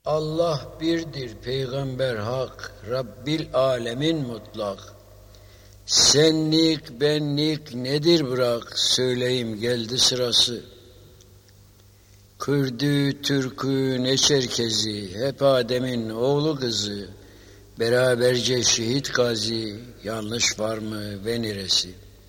Allah birdir, peygamber hak, Rabbil alemin mutlak. Senlik, benlik nedir bırak, söyleyeyim geldi sırası. Kürdü, Türkü, ne Çerkezi, hep Adem'in oğlu kızı. Beraberce şehit gazi, yanlış var mı ve neresi?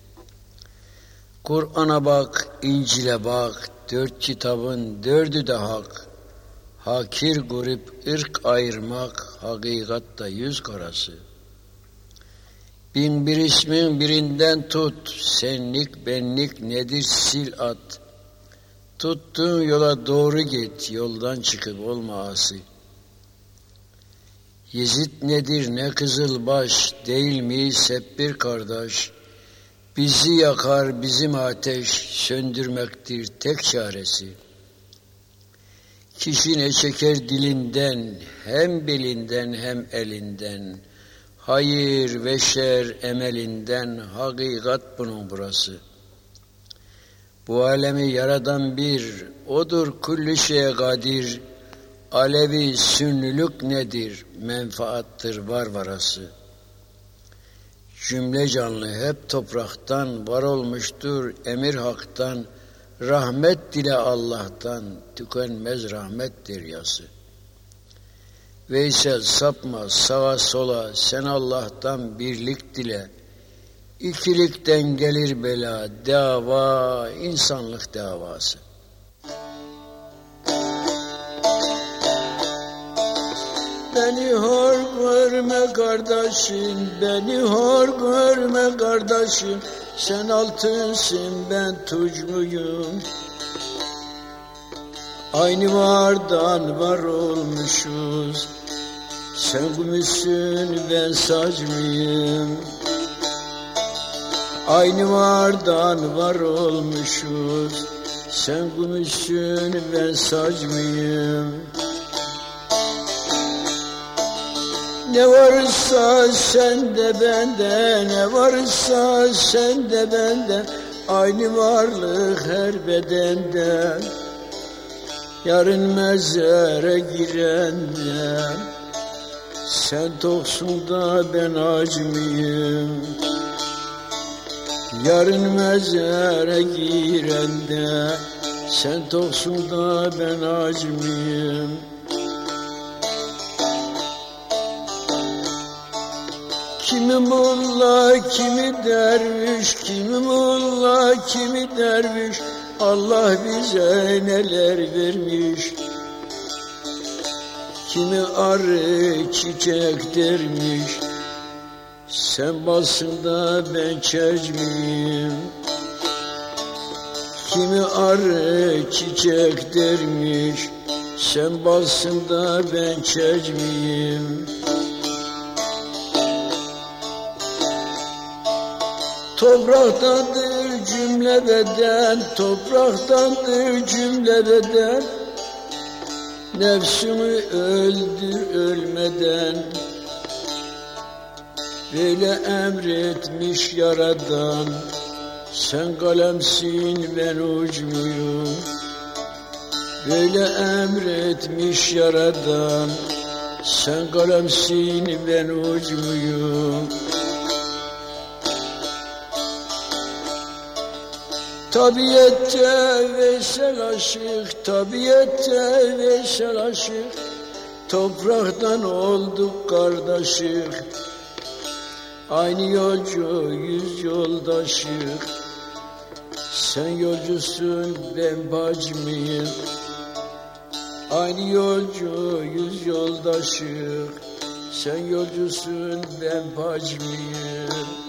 Kur'an'a bak, İncil'e bak, 4 kitabın 4'ü de hak. Hakir grup ırk ayırmak, hakikatta yüz karası. Bin bir ismin birinden tut, senlik benlik nedir sil at. Tuttuğun yola doğru git, yoldan çıkıp olma asi. Yezid nedir ne Kızılbaş, değil miyiz hep bir kardeş? Bizi yakar bizim ateş, söndürmektir tek çaresi. Kişi ne çeker dilinden, hem belinden hem elinden. Hayır ve şer emelinden, hakikat bunun burası. Bu alemi yaradan bir, odur kulli şeye kadir. Alevi sünnülük nedir, menfaattır varvarası. Cümle canlı hep topraktan, var olmuştur emir haktan. Rahmet dile Allah'tan, tükenmez rahmet deryası. Veysel sapma sağa sola, sen Allah'tan birlik dile. İkilikten gelir bela, dava, insanlık davası. Beni hor görme kardeşim, beni hor görme kardeşim. Sen altınsın, ben tuç muyum? Aynı vardan var olmuşuz. Sen gümüşsün, ben saç mıyım? Aynı vardan var olmuşuz. Sen gümüşsün, ben saç mıyım? Ne varsa sende bende, ne varsa sende bende, aynı varlık her bedende. Yarın mezara girende, sen toksun da ben aç mıyım? Yarın mezara girende, sen toksun da ben aç mıyım? Kimi mulla, kimi derviş, kimi mulla, kimi derviş, Allah bize neler vermiş. Kimi arı çiçek dermiş, sen balsın da ben çerç miyim? Kimi arı çiçek dermiş, sen balsın da ben çerç miyim? Topraktandır cümle beden, topraktandır cümle beden. Nefsimi öldür ölmeden, böyle emretmiş yaradan. Sen kalemsin ben uç muyum? Böyle emretmiş yaradan. Sen kalemsin ben uç muyum? Tabiette Veysel aşık, tabiette Veysel aşık. Topraktan olduk kardeşik. Aynı yolcu yüz yoldaşık. Sen yolcusun ben bacmıyım. Aynı yolcu yüz yoldaşık. Sen yolcusun ben bacmıyım.